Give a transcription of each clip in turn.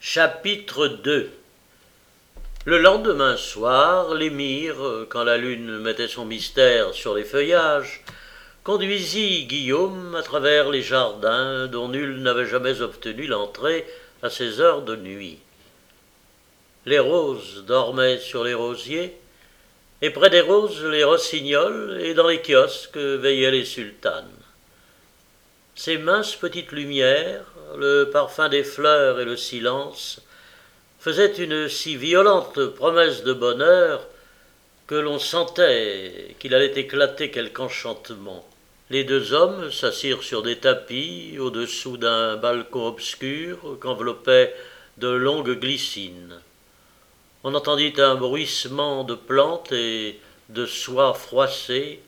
Chapitre 2. Le lendemain soir, l'émir, quand la lune mettait son mystère sur les feuillages, conduisit Guillaume à travers les jardins dont nul n'avait jamais obtenu l'entrée à ces heures de nuit. Les roses dormaient sur les rosiers, et près des roses les rossignols, et dans les kiosques veillaient les sultanes. Ces minces petites lumières, le parfum des fleurs et le silence, faisaient une si violente promesse de bonheur que l'on sentait qu'il allait éclater quelque enchantement. Les deux hommes s'assirent sur des tapis au-dessous d'un balcon obscur qu'enveloppaient de longues glycines. On entendit un bruissement de plantes et de soie froissée.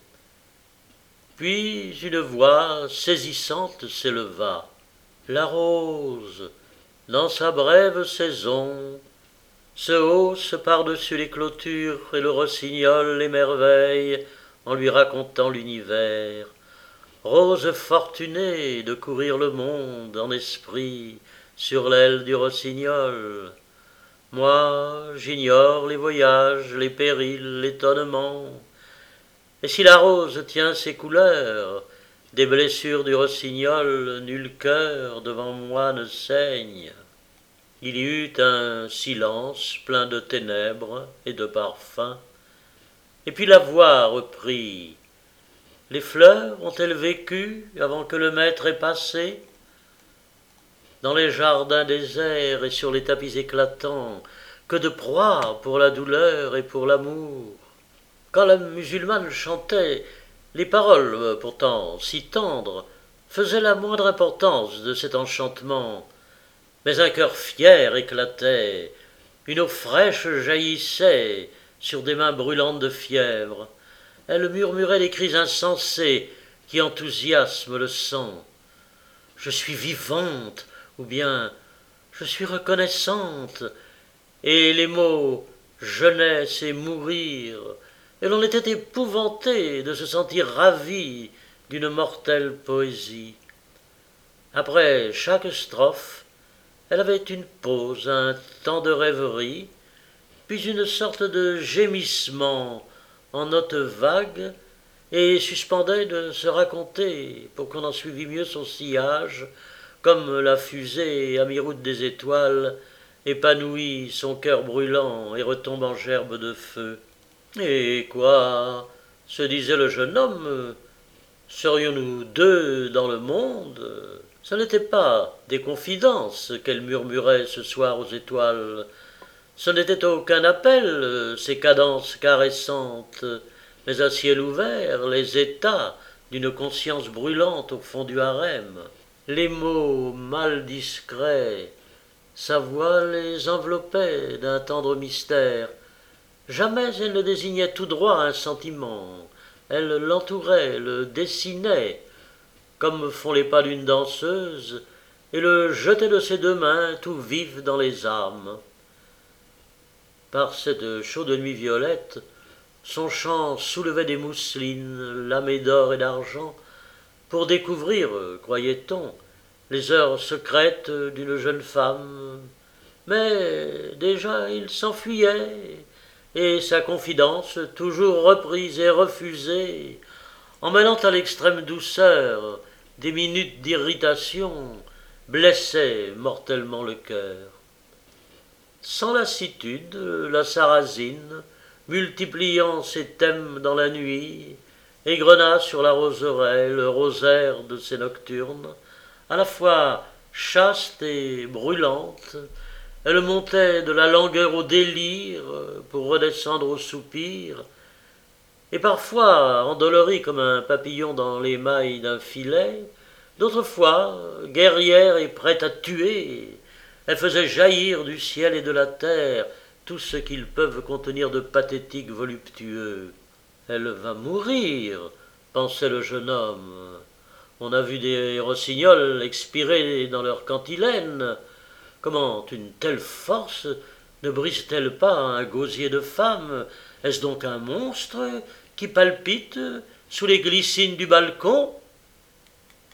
Puis une voix saisissante s'éleva. La rose, dans sa brève saison, se hausse par-dessus les clôtures et le rossignol l'émerveille en lui racontant l'univers. Rose fortunée de courir le monde en esprit sur l'aile du rossignol. Moi, j'ignore les voyages, les périls, l'étonnement. Et si la rose tient ses couleurs, des blessures du rossignol, nul cœur devant moi ne saigne. Il y eut un silence plein de ténèbres et de parfums. Et puis la voix reprit. Les fleurs ont-elles vécu avant que le maître ait passé? Dans les jardins déserts et sur les tapis éclatants, que de proies pour la douleur et pour l'amour. Quand la musulmane chantait, les paroles, pourtant si tendres, faisaient la moindre importance de cet enchantement. Mais un cœur fier éclatait, une eau fraîche jaillissait sur des mains brûlantes de fièvre. Elle murmurait des cris insensés qui enthousiasment le sang. Je suis vivante, ou bien je suis reconnaissante, et les mots jeunesse et mourir, et l'on était épouvanté de se sentir ravi d'une mortelle poésie. Après chaque strophe, elle avait une pause, un temps de rêverie, puis une sorte de gémissement en notes vagues, et suspendait de se raconter pour qu'on en suivît mieux son sillage, comme la fusée à mi-route des étoiles épanouit son cœur brûlant et retombe en gerbe de feu. Et quoi, se disait le jeune homme, serions-nous deux dans le monde? Ce n'était pas des confidences qu'elle murmurait ce soir aux étoiles, ce n'était aucun appel, ces cadences caressantes, mais à ciel ouvert, les états d'une conscience brûlante au fond du harem. Les mots mal discrets, sa voix les enveloppait d'un tendre mystère. Jamais elle ne désignait tout droit un sentiment, elle l'entourait, le dessinait, comme font les pas d'une danseuse, et le jetait de ses deux mains tout vif dans les âmes. Par cette chaude nuit violette, son chant soulevait des mousselines lamées d'or et d'argent, pour découvrir, croyait-on, les heures secrètes d'une jeune femme. Mais déjà il s'enfuyait, et sa confidence, toujours reprise et refusée, en mêlant à l'extrême douceur des minutes d'irritation, blessait mortellement le cœur. Sans lassitude, la sarrasine, multipliant ses thèmes dans la nuit, égrena sur la roseraie le rosaire de ses nocturnes, à la fois chaste et brûlante. Elle montait de la langueur au délire pour redescendre au soupir, et parfois endolorie comme un papillon dans l'émail d'un filet, d'autres fois, guerrière et prête à tuer, elle faisait jaillir du ciel et de la terre tout ce qu'ils peuvent contenir de pathétique voluptueux. Elle va mourir, pensait le jeune homme. On a vu des rossignols expirer dans leur cantilène. Comment une telle force ne brise-t-elle pas un gosier de femme? Est-ce donc un monstre qui palpite sous les glycines du balcon?